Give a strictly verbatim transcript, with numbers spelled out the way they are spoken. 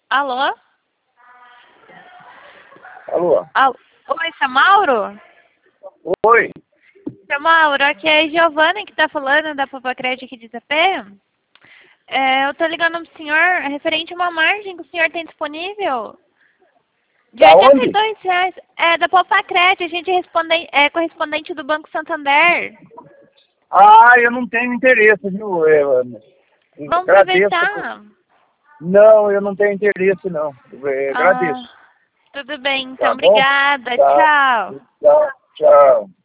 Alô? Alô? Alô? Oi, seu Mauro? Oi. Seu Mauro, aqui é a Giovana que tá falando da Papacred aqui de Itapé. É, eu tô ligando pro senhor referente a uma margem que o senhor tem disponível de Da oitenta e onde? dois reais. É, da Papacred, a gente responde, é correspondente do Banco Santander. Ah, eu não tenho interesse, viu? Eu, eu Vamos agradeço. aproveitar. Não, eu não tenho interesse, não. Eu Ah, agradeço. tudo bem, então. Tá bom? Obrigada. Tá. Tchau. Tchau. Tchau.